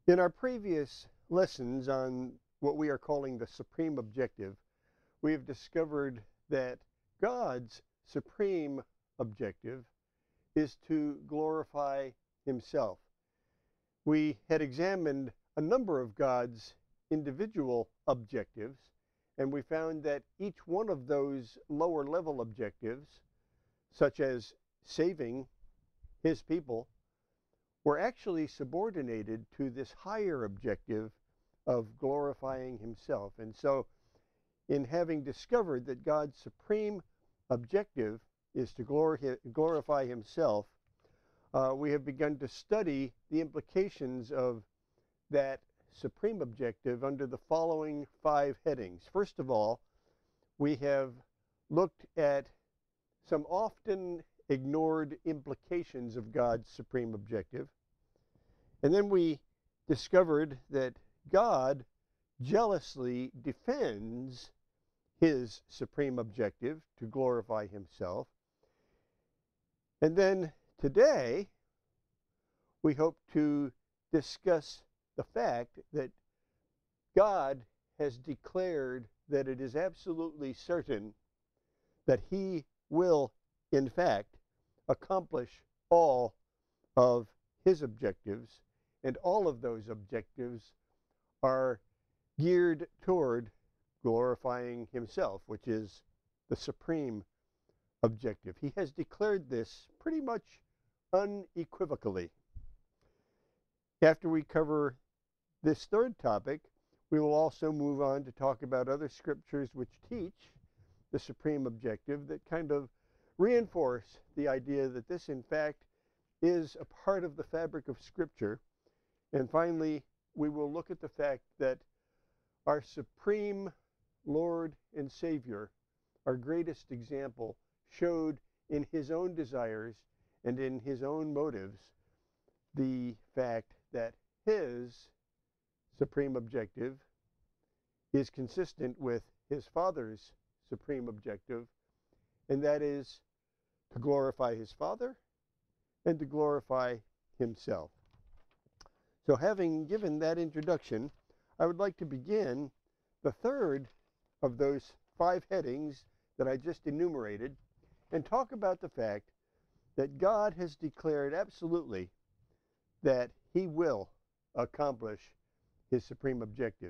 In our previous lessons on what we are calling the supreme objective, we have discovered that God's supreme objective is to glorify himself. We had examined a number of God's individual objectives, and we found that each one of those lower level objectives, such as saving his people, were actually subordinated to this higher objective of glorifying himself. And so, in having discovered that God's supreme objective is to glorify himself, we have begun to study the implications of that supreme objective under the following 5 headings. First of all, we have looked at some often ignored implications of God's supreme objective. And then we discovered that God jealously defends his supreme objective to glorify himself. And then today, we hope to discuss the fact that God has declared that it is absolutely certain that he will, in fact, accomplish all of his objectives, and all of those objectives are geared toward glorifying himself, which is the supreme objective. He has declared this pretty much unequivocally. After we cover this third topic, we will also move on to talk about other scriptures which teach the supreme objective that kind of reinforce the idea that this, in fact, is a part of the fabric of Scripture. And finally, we will look at the fact that our supreme Lord and Savior, our greatest example, showed in his own desires and in his own motives the fact that his supreme objective is consistent with his Father's supreme objective, and that is to glorify his Father and to glorify himself. So, having given that introduction, I would like to begin the third of those 5 headings that I just enumerated and talk about the fact that God has declared absolutely that he will accomplish his supreme objective.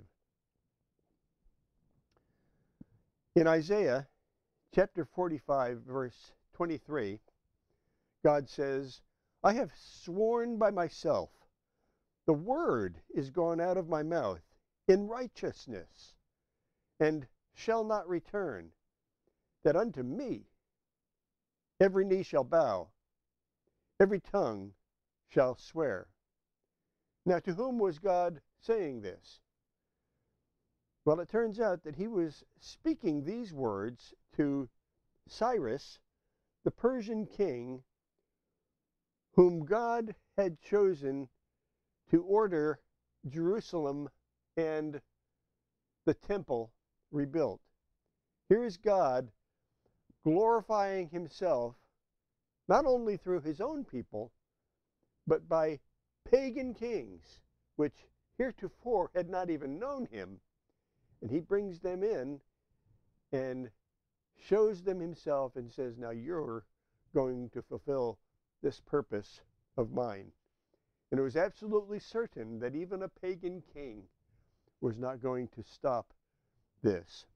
In Isaiah chapter 45, verse 23, God says, "I have sworn by myself, the word is gone out of my mouth in righteousness, and shall not return, that unto me every knee shall bow, every tongue shall swear." Now, to whom was God saying this? Well, it turns out that he was speaking these words to Cyrus, the Persian king, whom God had chosen to order Jerusalem and the temple rebuilt. Here is God glorifying himself not only through his own people, but by pagan kings, which heretofore had not even known him. And he brings them in and shows them himself and says, now you're going to fulfill this purpose of mine. And it was absolutely certain that even a pagan king was not going to stop this.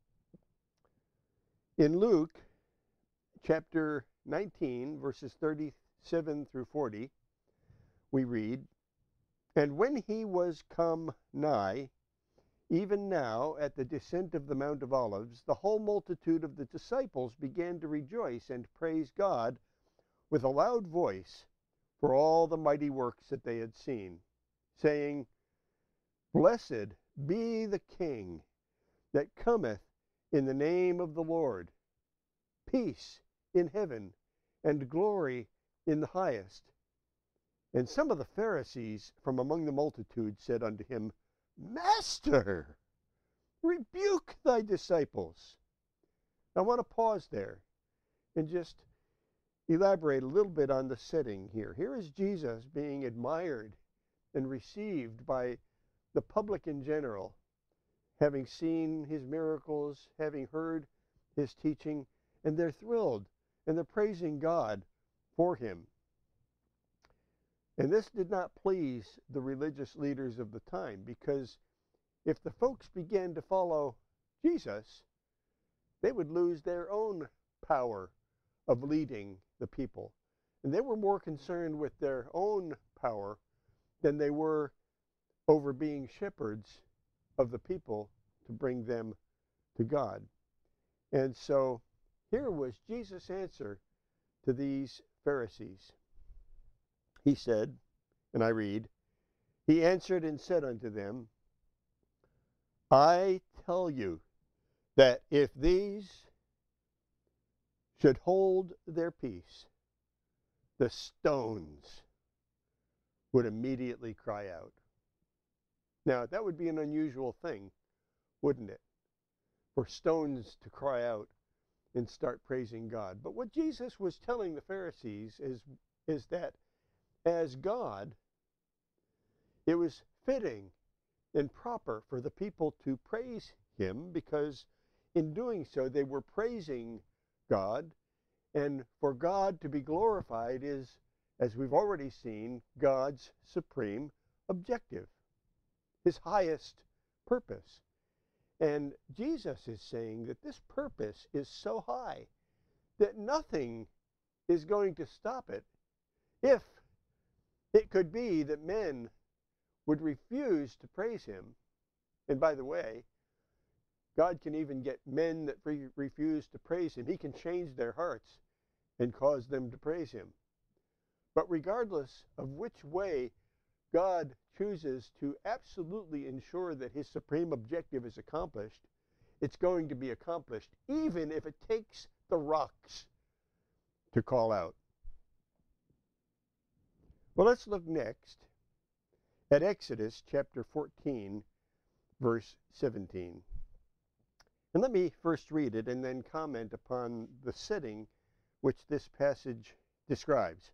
In Luke chapter 19, verses 37 through 40, we read, "And when he was come nigh, even now at the descent of the Mount of Olives, the whole multitude of the disciples began to rejoice and praise God with a loud voice for all the mighty works that they had seen, saying, Blessed be the King that cometh in the name of the Lord, peace in heaven and glory in the highest. And some of the Pharisees from among the multitude said unto him, Master, rebuke thy disciples." I want to pause there and just elaborate a little bit on the setting here. Here is Jesus being admired and received by the public in general, having seen his miracles, having heard his teaching, and they're thrilled and they're praising God for him. And this did not please the religious leaders of the time, because if the folks began to follow Jesus, they would lose their own power of leading the people. And they were more concerned with their own power than they were over being shepherds of the people to bring them to God. And so here was Jesus' answer to these Pharisees. He said, and I read, he answered and said unto them, I tell you that if these should hold their peace, the stones would immediately cry out. Now, that would be an unusual thing, wouldn't it? For stones to cry out and start praising God. But what Jesus was telling the Pharisees is that as God, it was fitting and proper for the people to praise him, because in doing so they were praising God, and for God to be glorified is, as we've already seen, God's supreme objective, his highest purpose. And Jesus is saying that this purpose is so high that nothing is going to stop it. If it could be that men would refuse to praise him, and by the way, God can even get men that refuse to praise him. He can change their hearts and cause them to praise him. But regardless of which way God chooses to absolutely ensure that his supreme objective is accomplished, it's going to be accomplished, even if it takes the rocks to call out. Well, let's look next at Exodus chapter 14, verse 17. And let me first read it and then comment upon the setting which this passage describes.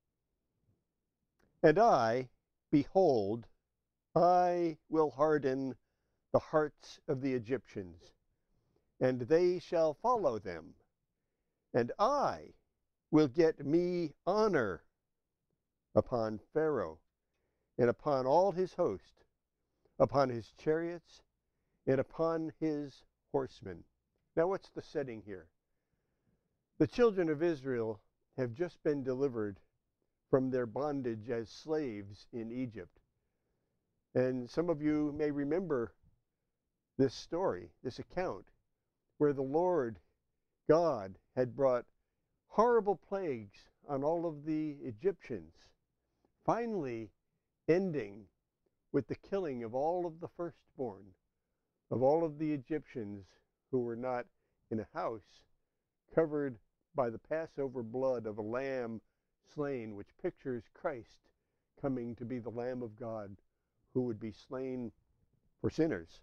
And I, behold, I will harden the hearts of the Egyptians, and they shall follow them. And I will get me honor upon Pharaoh, and upon all his host, upon his chariots, and upon his horsemen. Now what's the setting here? The children of Israel have just been delivered from their bondage as slaves in Egypt. And some of you may remember this story, this account, where the Lord God had brought horrible plagues on all of the Egyptians, finally ending with the killing of all of the firstborn, of all of the Egyptians who were not in a house, covered by the Passover blood of a lamb slain, which pictures Christ coming to be the Lamb of God who would be slain for sinners.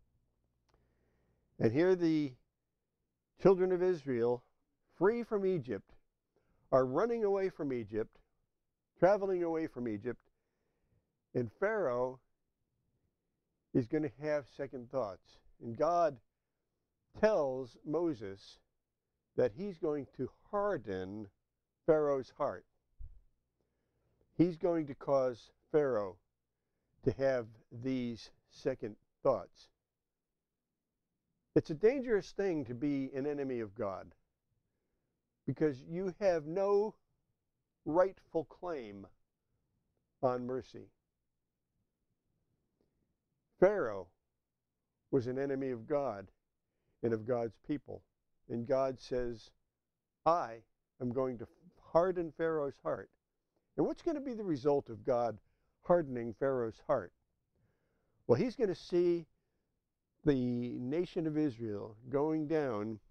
And here the children of Israel, free from Egypt, are running away from Egypt, traveling away from Egypt, and Pharaoh is going to have second thoughts. And God tells Moses that he's going to harden Pharaoh's heart. He's going to cause Pharaoh to have these second thoughts. It's a dangerous thing to be an enemy of God, because you have no rightful claim on mercy. Pharaoh was an enemy of God and of God's people. And God says, I am going to harden Pharaoh's heart. And what's going to be the result of God hardening Pharaoh's heart? Well, he's going to see the nation of Israel going down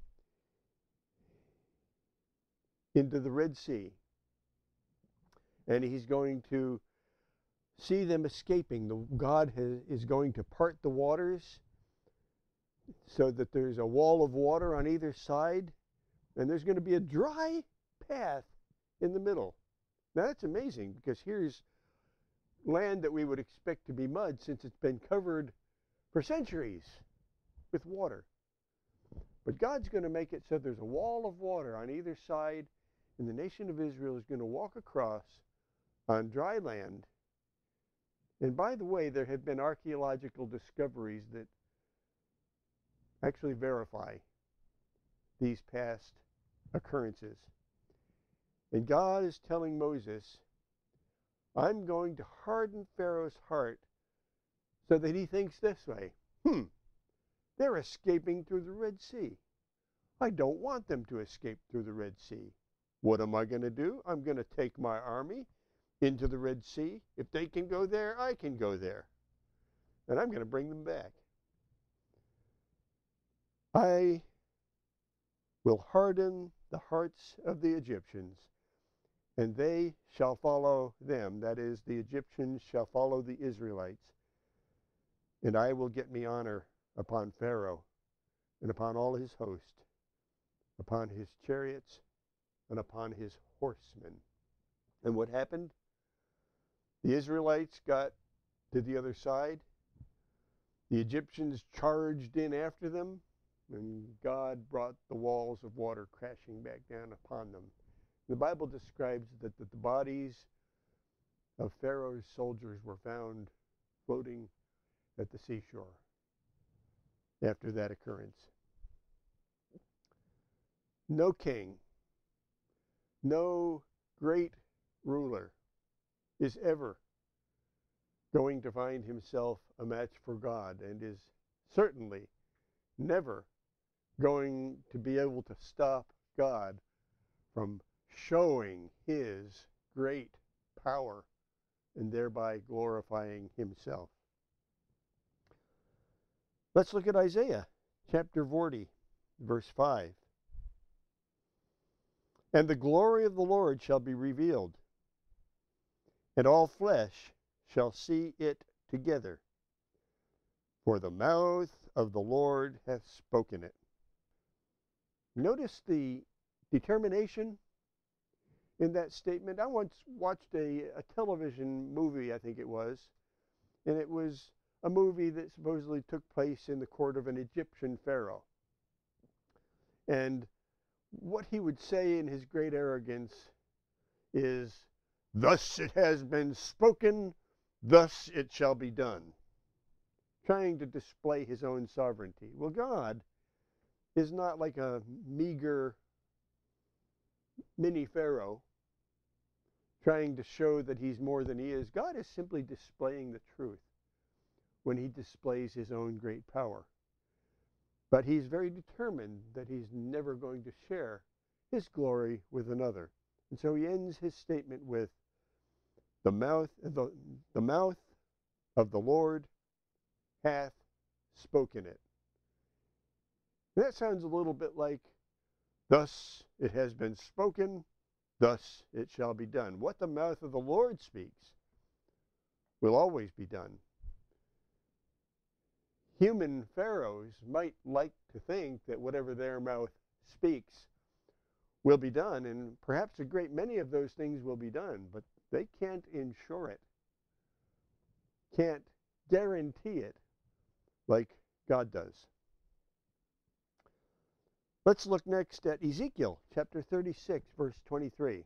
into the Red Sea. And he's going to see them escaping. God is going to part the waters so that there's a wall of water on either side, and there's going to be a dry path in the middle. Now that's amazing, because here's land that we would expect to be mud since it's been covered for centuries with water. But God's going to make it so there's a wall of water on either side, and the nation of Israel is going to walk across on dry land. And by the way, there have been archaeological discoveries that actually verify these past occurrences. And God is telling Moses, I'm going to harden Pharaoh's heart so that he thinks this way. They're escaping through the Red Sea. I don't want them to escape through the Red Sea. What am I going to do? I'm going to take my army into the Red Sea. If they can go there, I can go there. And I'm going to bring them back. I will harden the hearts of the Egyptians, and they shall follow them. That is, the Egyptians shall follow the Israelites. And I will get me honor upon Pharaoh and upon all his host, upon his chariots and upon his horsemen. And what happened? The Israelites got to the other side. The Egyptians charged in after them, and God brought the walls of water crashing back down upon them. The Bible describes that the bodies of Pharaoh's soldiers were found floating at the seashore after that occurrence. No king, no great ruler is ever going to find himself a match for God, and is certainly never going to be able to stop God from showing his great power and thereby glorifying himself. Let's look at Isaiah chapter 40, verse 5. And the glory of the Lord shall be revealed, and all flesh shall see it together, for the mouth of the Lord hath spoken it. Notice the determination in that statement. I once watched a television movie, I think it was, and it was a movie that supposedly took place in the court of an Egyptian pharaoh. And what he would say in his great arrogance is, "Thus it has been spoken, thus it shall be done," trying to display his own sovereignty. Well, God is not like a meager mini pharaoh trying to show that he's more than he is. God is simply displaying the truth when he displays his own great power. But he's very determined that he's never going to share his glory with another. And so he ends his statement with, the mouth of the Lord hath spoken it. And that sounds a little bit like, thus it has been spoken, thus it shall be done. What the mouth of the Lord speaks will always be done. Human pharaohs might like to think that whatever their mouth speaks will be done, and perhaps a great many of those things will be done, but they can't ensure it, can't guarantee it like God does. Let's look next at Ezekiel chapter 36, verse 23.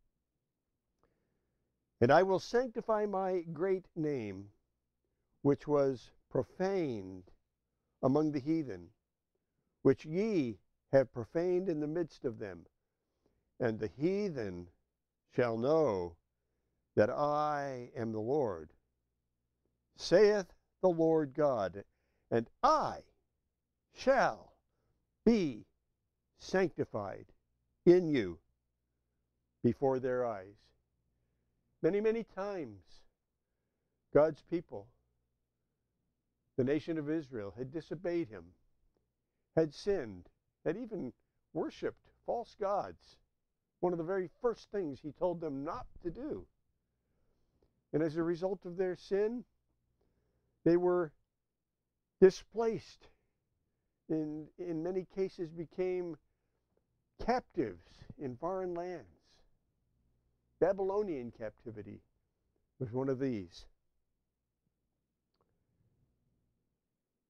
And I will sanctify my great name, which was profaned among the heathen, which ye have profaned in the midst of them. And the heathen shall know that I am the Lord, saith the Lord God, and I shall be sanctified in you before their eyes. Many, many times, God's people, the nation of Israel, had disobeyed him, had sinned, had even worshipped false gods. One of the very first things he told them not to do. And as a result of their sin, they were displaced, in many cases became captives in foreign lands. Babylonian captivity was one of these.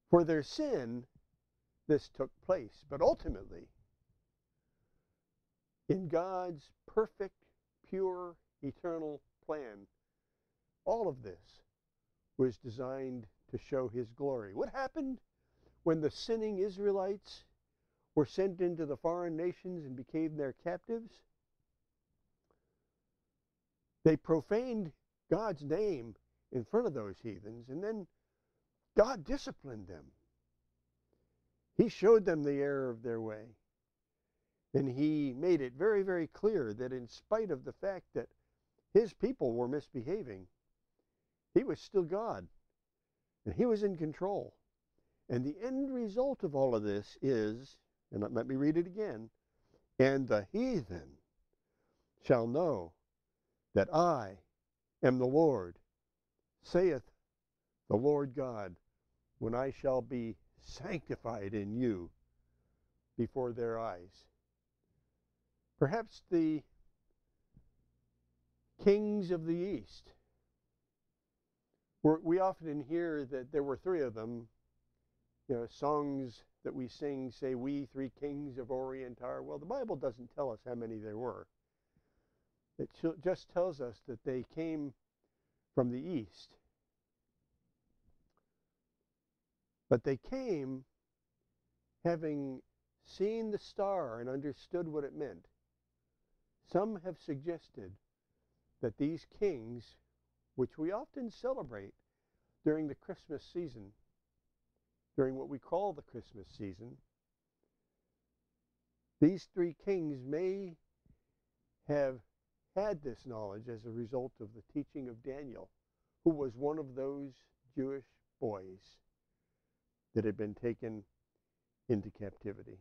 For their sin, this took place. But ultimately, in God's perfect, pure, eternal plan, all of this was designed to show his glory. What happened when the sinning Israelites were sent into the foreign nations and became their captives? They profaned God's name in front of those heathens, and then God disciplined them. He showed them the error of their way. And he made it very, very clear that in spite of the fact that his people were misbehaving, he was still God, and he was in control. And the end result of all of this is, and let me read it again, and the heathen shall know that I am the Lord, saith the Lord God, when I shall be sanctified in you before their eyes. Perhaps the kings of the East, we often hear that there were three of them. You know, songs that we sing say, "We three kings of Orient are." Well, the Bible doesn't tell us how many there were. It just tells us that they came from the East. But they came having seen the star and understood what it meant. Some have suggested that these kings, which we often celebrate during the Christmas season, during what we call the Christmas season, these three kings may have had this knowledge as a result of the teaching of Daniel, who was one of those Jewish boys that had been taken into captivity.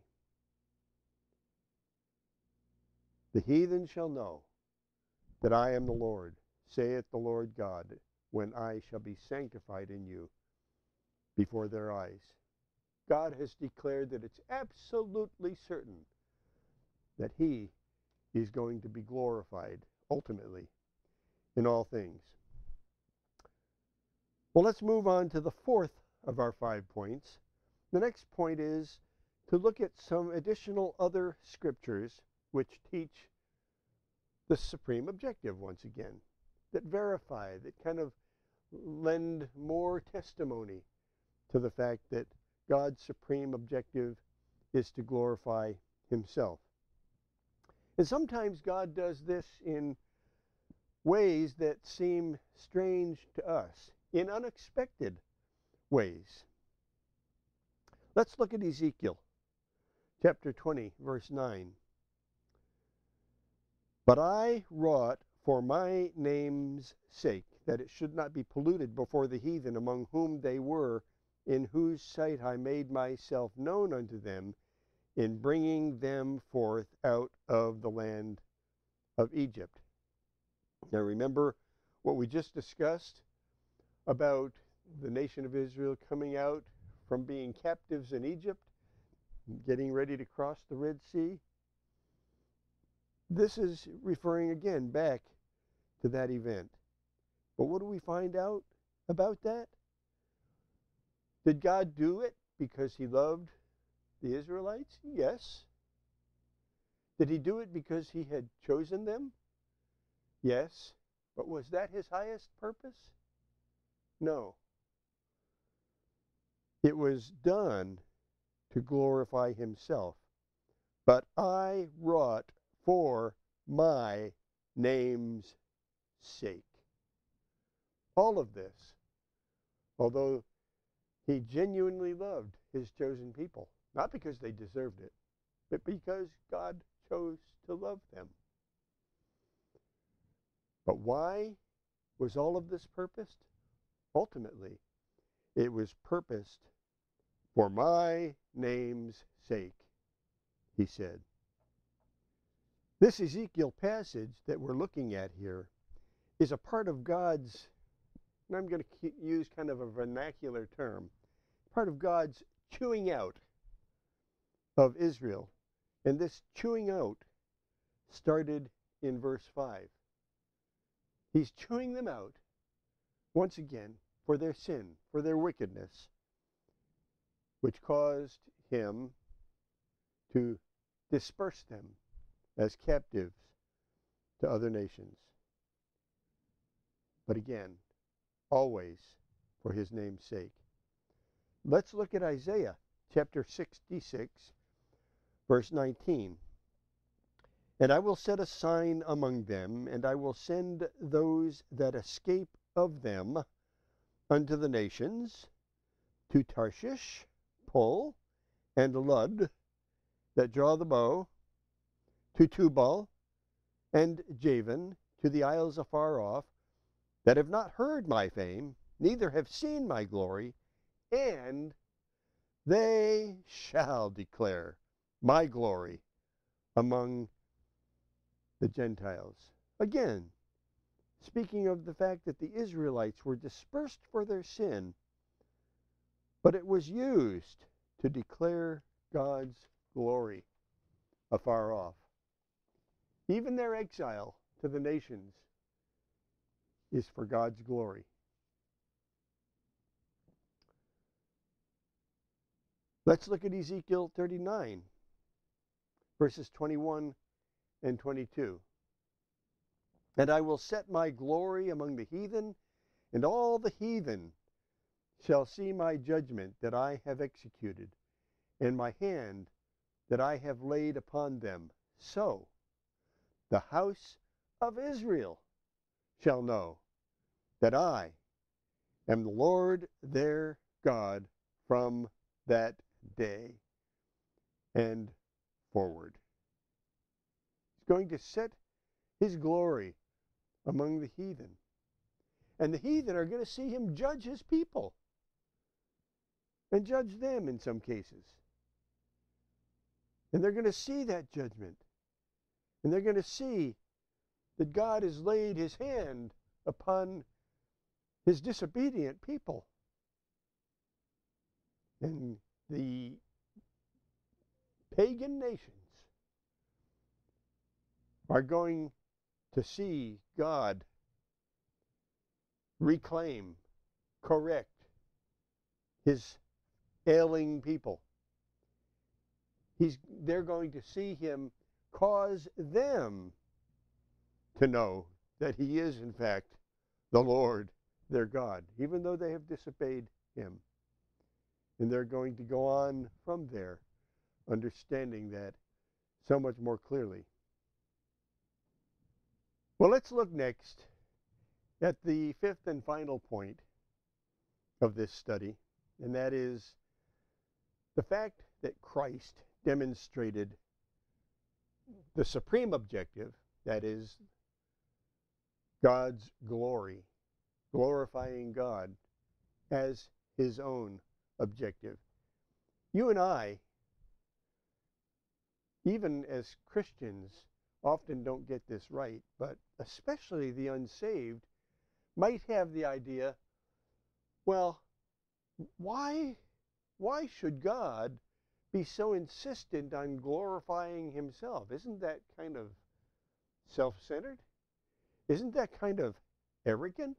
The heathen shall know that I am the Lord, saith the Lord God, when I shall be sanctified in you before their eyes. God has declared that it's absolutely certain that he is going to be glorified ultimately in all things. Well, let's move on to the fourth of our 5 points. The next point is to look at some additional other scriptures which teach the supreme objective once again, that verify, that kind of lend more testimony to the fact that God's supreme objective is to glorify himself. And sometimes God does this in ways that seem strange to us, in unexpected ways. Let's look at Ezekiel chapter 20, verse 9. But I wrought for my name's sake, that it should not be polluted before the heathen among whom they were, in whose sight I made myself known unto them, in bringing them forth out of the land of Egypt. Now remember what we just discussed about the nation of Israel coming out from being captives in Egypt, getting ready to cross the Red Sea. This is referring again back to that event. But what do we find out about that? Did God do it because he loved the Israelites? Yes. Did he do it because he had chosen them? Yes. But was that his highest purpose? No. It was done to glorify himself. But I wrought for my name's sake. All of this, although he genuinely loved his chosen people, not because they deserved it, but because God chose to love them. But why was all of this purposed? Ultimately, it was purposed for my name's sake, he said. This Ezekiel passage that we're looking at here is a part of God's, and I'm going to use kind of a vernacular term, part of God's chewing out of Israel. And this chewing out started in verse 5. He's chewing them out once again for their sin, for their wickedness. which caused him to disperse them as captives to other nations. But again, always for his name's sake. Let's look at Isaiah chapter 66, verse 19. And I will set a sign among them, and I will send those that escape of them unto the nations, to Tarshish, Pul, and Lud, that draw the bow, to Tubal and Javan, to the isles afar off, that have not heard my fame, neither have seen my glory, and they shall declare my glory among the Gentiles. Again, speaking of the fact that the Israelites were dispersed for their sin, but it was used to declare God's glory afar off. Even their exile to the nations is for God's glory. Let's look at Ezekiel 39, verses 21 and 22. And I will set my glory among the heathen, and all the heathen shall see my judgment that I have executed, and my hand that I have laid upon them. So the house of Israel shall know that I am the Lord their God from that day and forward. He's going to set his glory among the heathen. And the heathen are going to see him judge his people and judge them in some cases. And they're going to see that judgment. And they're going to see that God has laid his hand upon his disobedient people. And the pagan nations are going to see God reclaim, correct his ailing people. They're going to see him cause them to know that he is, in fact, the Lord, their God, even though they have disobeyed him. And they're going to go on from there, understanding that so much more clearly. Well, let's look next at the fifth and final point of this study, and that is the fact that Christ demonstrated the supreme objective, that is, God's glory, glorifying God as his own objective. You and I, even as Christians, often don't get this right, but especially the unsaved might have the idea, well, why should God be so insistent on glorifying himself? Isn't that kind of self-centered? Isn't that kind of arrogant?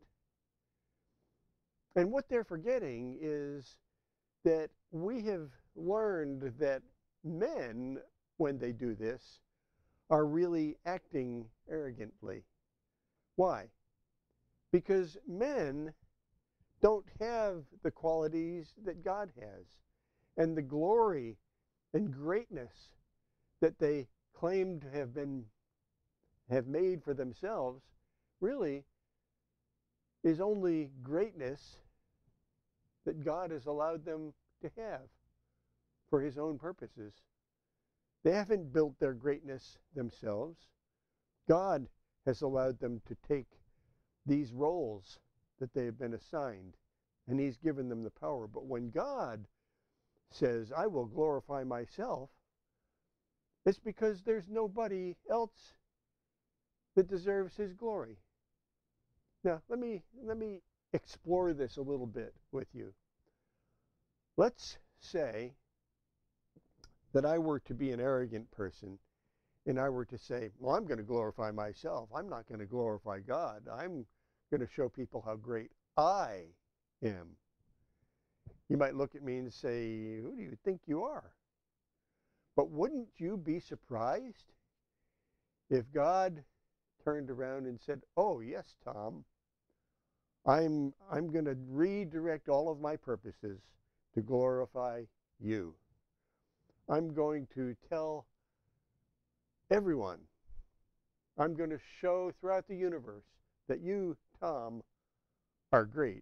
And what they're forgetting is that we have learned that men, when they do this, are really acting arrogantly. Why? Because men don't have the qualities that God has, and the glory and greatness that they claim to have made for themselves really is only greatness that God has allowed them to have for his own purposes. They haven't built their greatness themselves. God has allowed them to take these roles that they have been assigned, and he's given them the power. But when God says, I will glorify myself, it's because there's nobody else that deserves his glory. Now, let me explore this a little bit with you. Let's say that I were to be an arrogant person, and I were to say, well, I'm going to glorify myself. I'm not going to glorify God. I'm going to show people how great I am. You might look at me and say, who do you think you are? But wouldn't you be surprised if God turned around and said, oh, yes, Tom, I'm going to redirect all of my purposes to glorify you. I'm going to tell everyone, I'm going to show throughout the universe that you, Tom, are great.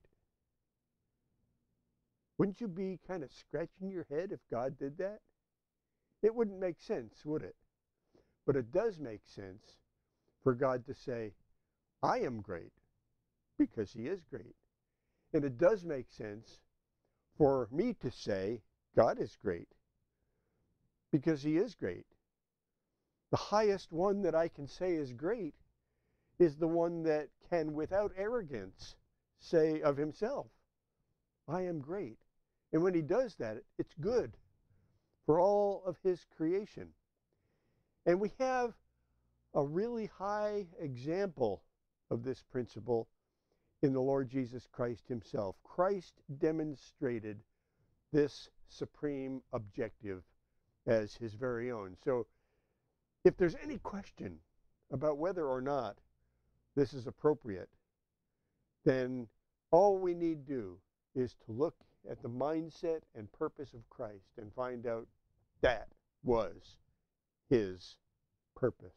Wouldn't you be kind of scratching your head if God did that? It wouldn't make sense, would it? But it does make sense for God to say, I am great, because he is great. And it does make sense for me to say, God is great, because he is great. The highest one that I can say is great is the one that can, without arrogance, say of himself, I am great. And when he does that, it's good for all of his creation. And we have a really high example of this principle in the Lord Jesus Christ himself. Christ demonstrated this supreme objective as his very own. So if there's any question about whether or not this is appropriate, then all we need do is to look at the mindset and purpose of Christ and find out that was his purpose.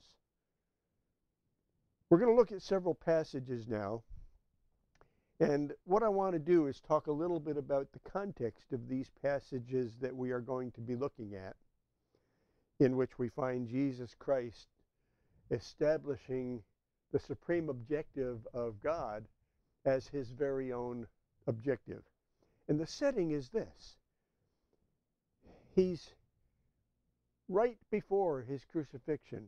We're going to look at several passages now, and what I want to do is talk a little bit about the context of these passages that we are going to be looking at, in which we find Jesus Christ establishing the supreme objective of God as his very own objective. And the setting is this. He's right before his crucifixion.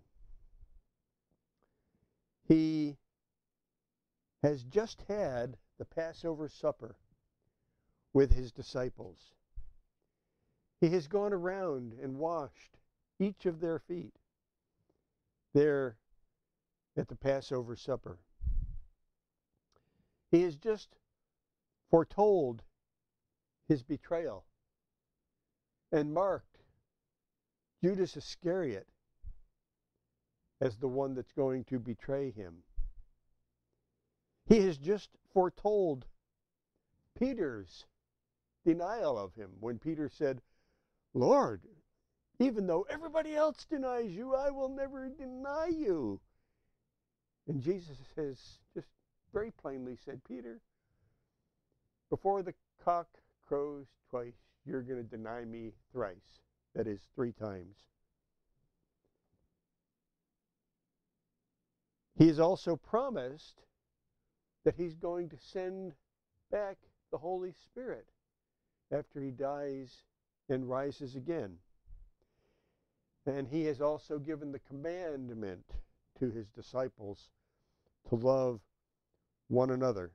He has just had the Passover supper with his disciples. He has gone around and washed each of their feet there at the Passover supper. He has just foretold his betrayal and marked Judas Iscariot as the one that's going to betray him. He has just foretold Peter's denial of him when Peter said, Lord, even though everybody else denies you, I will never deny you. And Jesus has just very plainly said, Peter, before the cock crows twice, you're going to deny me thrice. That is, 3 times. He has also promised that he's going to send back the Holy Spirit after he dies and rises again. And he has also given the commandment to his disciples to love one another.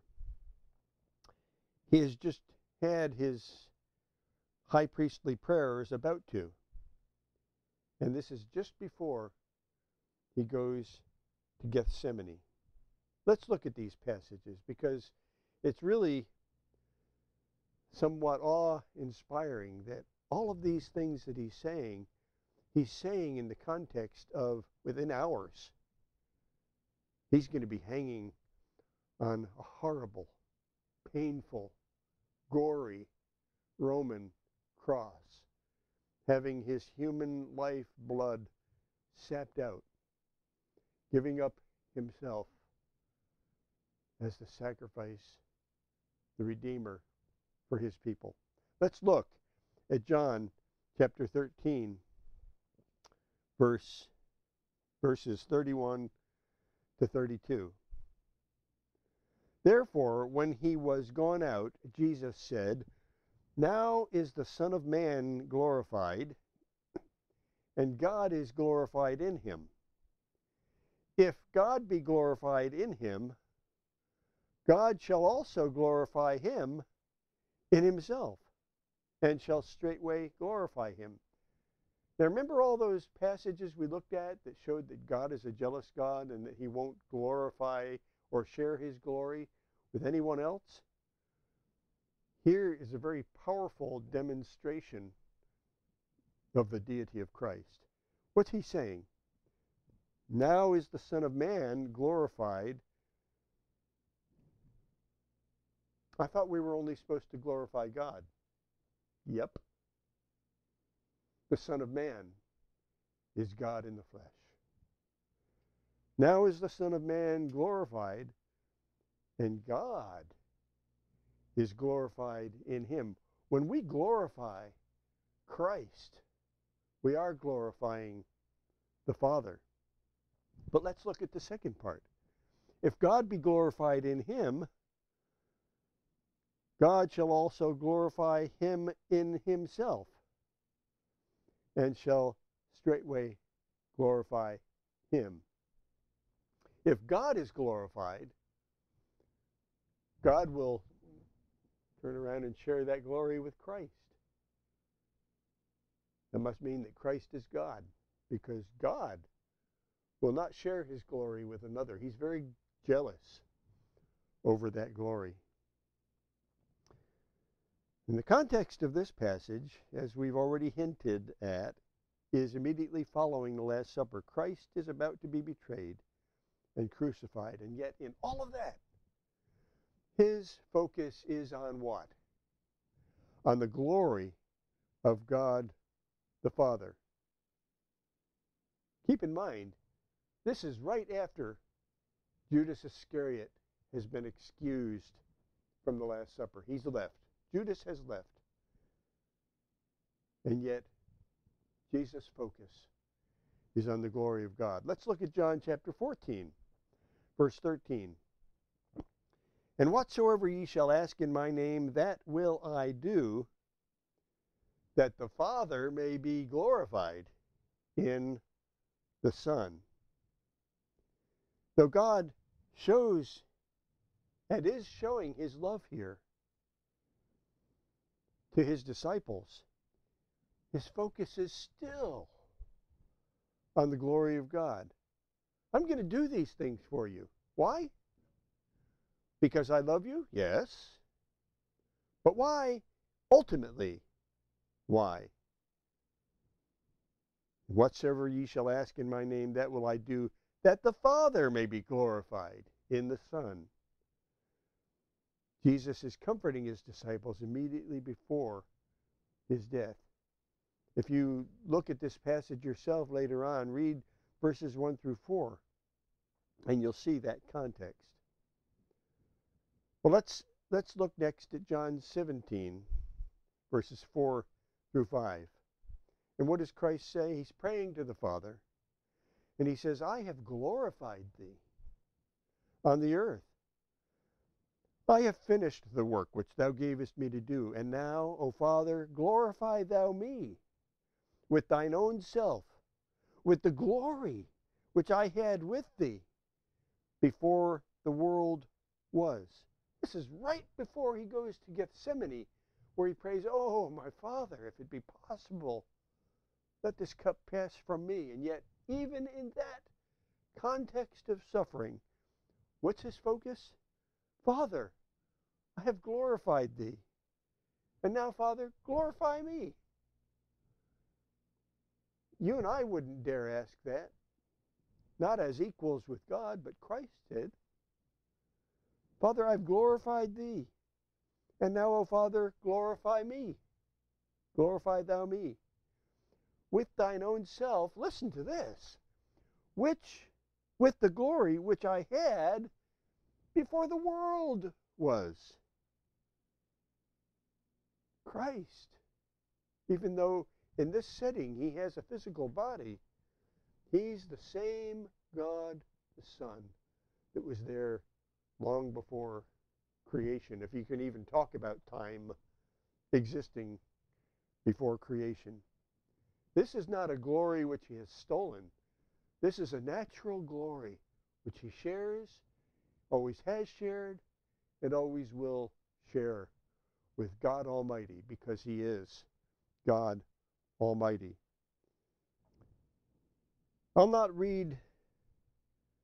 He has just had his high priestly prayers about to. And this is just before he goes to Gethsemane. Let's look at these passages because it's really somewhat awe-inspiring that all of these things that he's saying in the context of within hours. He's going to be hanging on a horrible, painful, gory Roman cross, having his human life blood sapped out, giving up himself as the sacrifice, the Redeemer for his people. Let's look at John chapter 13, verses 31 to 32. Therefore, when he was gone out, Jesus said, Now is the Son of Man glorified, and God is glorified in him. If God be glorified in him, God shall also glorify him in himself, and shall straightway glorify him. Now remember all those passages we looked at that showed that God is a jealous God and that he won't glorify or share his glory with anyone else? here is a very powerful demonstration of the deity of Christ. What's he saying? Now is the Son of Man glorified. I thought we were only supposed to glorify God. Yep. The Son of Man is God in the flesh. Now is the Son of Man glorified, and God is glorified in him. When we glorify Christ, we are glorifying the Father. But let's look at the second part. If God be glorified in him, God shall also glorify him in himself, and shall straightway glorify him. If God is glorified, God will turn around and share that glory with Christ. That must mean that Christ is God, because God will not share his glory with another. He's very jealous over that glory. In the context of this passage, as we've already hinted at, is immediately following the Last Supper. Christ is about to be betrayed and crucified, and yet in all of that, his focus is on what? On the glory of God the Father. Keep in mind, this is right after Judas Iscariot has been excused from the Last Supper. He's left. Judas has left. And yet, Jesus' focus is on the glory of God. Let's look at John chapter 14, verse 13. And whatsoever ye shall ask in my name, that will I do, that the Father may be glorified in the Son. Though God shows and is showing his love here to his disciples, his focus is still on the glory of God. I'm going to do these things for you. Why? Because I love you? Yes. But why? Ultimately, why? Whatsoever ye shall ask in my name, that will I do, that the Father may be glorified in the Son. Jesus is comforting his disciples immediately before his death. If you look at this passage yourself later on, read verses 1 through 4, and you'll see that context. Well, let's look next at John 17, verses 4 through 5. And what does Christ say? He's praying to the Father, and he says, I have glorified thee on the earth. I have finished the work which thou gavest me to do, and now, O Father, glorify thou me with thine own self, with the glory which I had with thee before the world was. This is right before he goes to Gethsemane, where he prays, oh, my Father, if it be possible, let this cup pass from me. And yet, even in that context of suffering, what's his focus? Father, I have glorified thee. And now, Father, glorify me. You and I wouldn't dare ask that. Not as equals with God, but Christ did. Father, I've glorified thee. And now, O Father, glorify me. Glorify thou me. With thine own self, listen to this, which, with the glory which I had before the world was. Christ, even though in this setting he has a physical body, he's the same God the Son that was there long before creation, if you can even talk about time existing before creation. This is not a glory which he has stolen. This is a natural glory which he shares, always has shared, and always will share with God Almighty, because he is God Almighty. I'll not read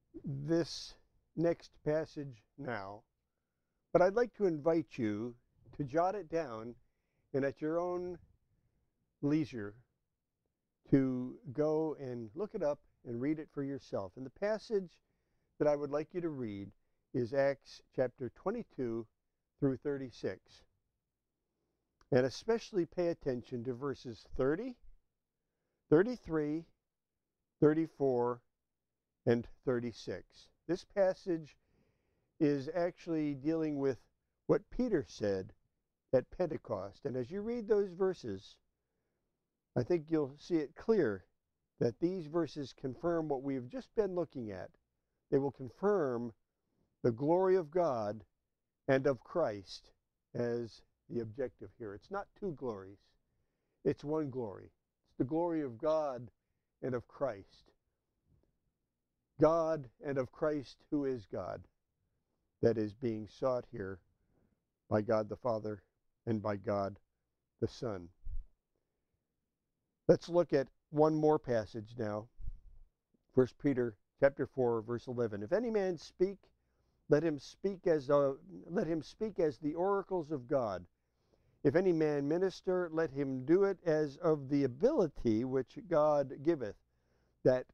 this next passage now, but I'd like to invite you to jot it down and at your own leisure to go and look it up and read it for yourself. And the passage that I would like you to read is Acts chapter 22 through 36. And especially pay attention to verses 30, 33, 34, and 36. This passage is actually dealing with what Peter said at Pentecost. And as you read those verses, I think you'll see it clear that these verses confirm what we've just been looking at. They will confirm the glory of God and of Christ as the objective here. It's not two glories. It's one glory. It's the glory of God and of Christ. God and of Christ who is God, that is being sought here by God the Father and by God the Son. Let's look at one more passage now. 1 Peter chapter 4, verse 11. If any man speak, let him speak as the oracles of God. If any man minister, let him do it as of the ability which God giveth, that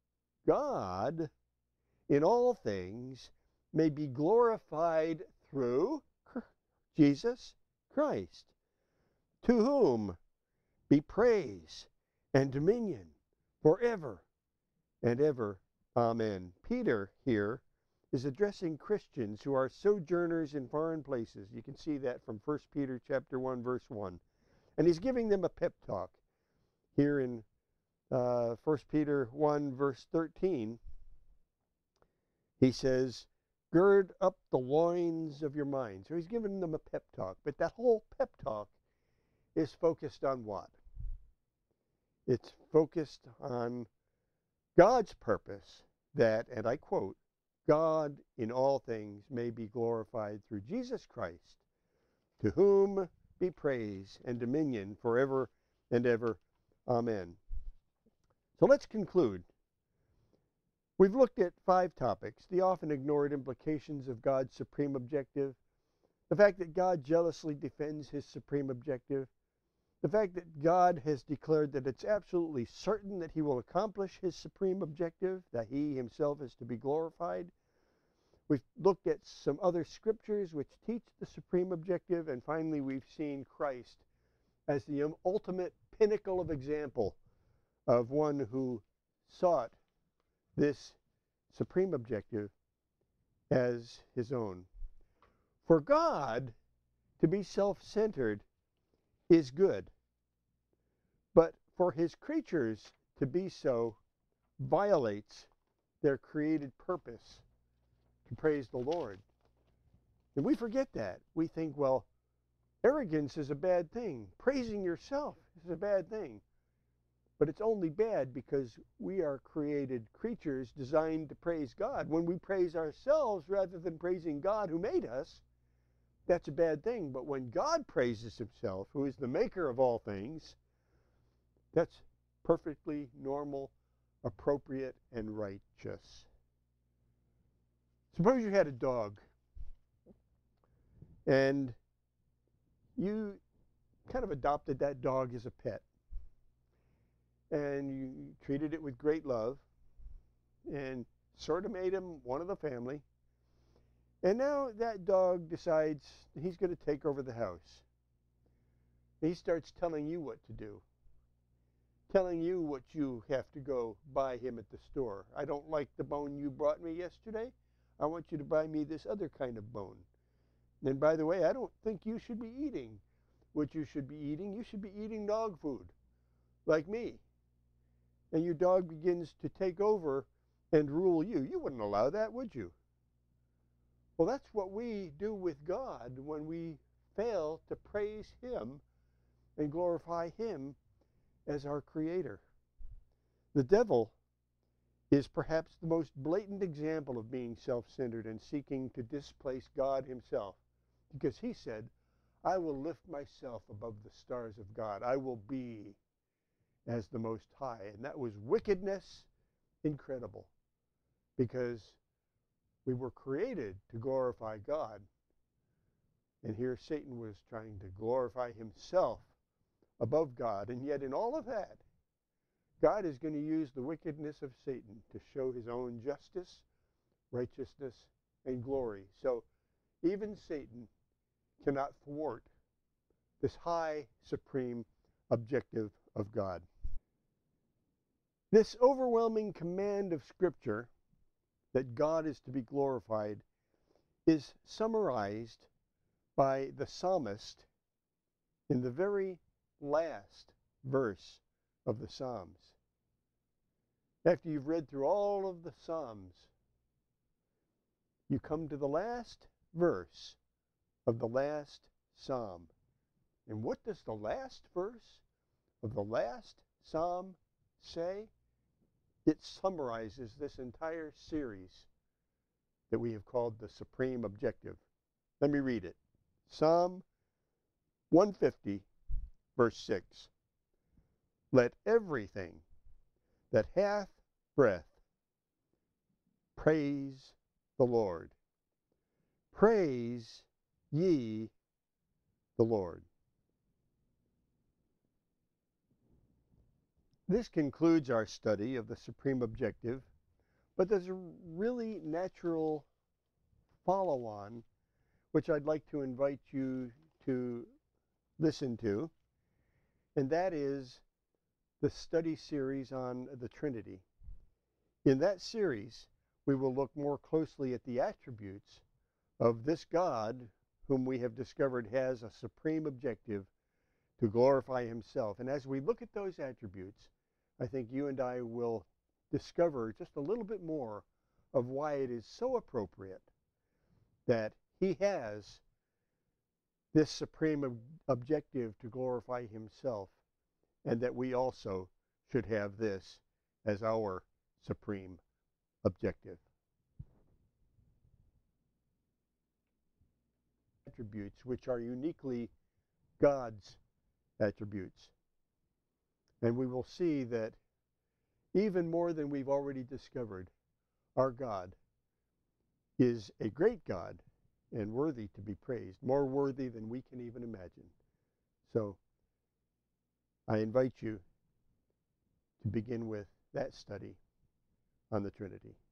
God in all things may be glorified through Jesus Christ, to whom be praise and dominion forever and ever. Amen. Peter here is addressing Christians who are sojourners in foreign places. You can see that from 1 Peter chapter 1, verse 1. And he's giving them a pep talk. Here in 1 Peter 1, verse 13, he says, gird up the loins of your mind. So he's giving them a pep talk. But that whole pep talk is focused on what? It's focused on God's purpose that, and I quote, God in all things may be glorified through Jesus Christ, to whom be praise and dominion forever and ever. Amen. So let's conclude. We've looked at 5 topics: the often ignored implications of God's supreme objective, the fact that God jealously defends his supreme objective, the fact that God has declared that it's absolutely certain that he will accomplish his supreme objective, that he himself is to be glorified. We've looked at some other scriptures which teach the supreme objective, and finally we've seen Christ as the ultimate pinnacle of example of one who sought this supreme objective as his own. For God to be self-centered is good, but for his creatures to be so violates their created purpose to praise the Lord. And we forget that. We think, well, arrogance is a bad thing. Praising yourself is a bad thing. But it's only bad because we are created creatures designed to praise God. When we praise ourselves rather than praising God who made us, that's a bad thing. But when God praises himself, who is the maker of all things, that's perfectly normal, appropriate, and righteous. Suppose you had a dog and you kind of adopted that dog as a pet, and you treated it with great love and sort of made him one of the family. And now that dog decides he's going to take over the house. He starts telling you what to do, telling you what you have to go buy him at the store. I don't like the bone you brought me yesterday. I want you to buy me this other kind of bone. And by the way, I don't think you should be eating what you should be eating. You should be eating dog food, like me. And your dog begins to take over and rule you. You wouldn't allow that, would you? Well, that's what we do with God when we fail to praise him and glorify him as our creator. The devil is perhaps the most blatant example of being self-centered and seeking to displace God himself, because he said, I will lift myself above the stars of God. I will be as the Most High. And that was wickedness incredible, because we were created to glorify God. And here Satan was trying to glorify himself above God. And yet in all of that, God is going to use the wickedness of Satan to show his own justice, righteousness, and glory. So even Satan cannot thwart this high, supreme objective of God. This overwhelming command of Scripture that God is to be glorified is summarized by the psalmist in the very last verse of the Psalms. After you've read through all of the Psalms, you come to the last verse of the last Psalm. And what does the last verse of the last Psalm say? It summarizes this entire series that we have called the Supreme Objective. Let me read it. Psalm 150, verse 6. Let everything that hath breath praise the Lord. Praise ye the Lord. This concludes our study of the Supreme Objective, but there's a really natural follow-on which I'd like to invite you to listen to, and that is the study series on the Trinity. In that series, we will look more closely at the attributes of this God whom we have discovered has a supreme objective to glorify himself. And as we look at those attributes, I think you and I will discover just a little bit more of why it is so appropriate that he has this supreme objective to glorify himself, and that we also should have this as our supreme objective. Attributes which are uniquely God's attributes. And we will see that even more than we've already discovered, our God is a great God and worthy to be praised, more worthy than we can even imagine. So I invite you to begin with that study on the Trinity.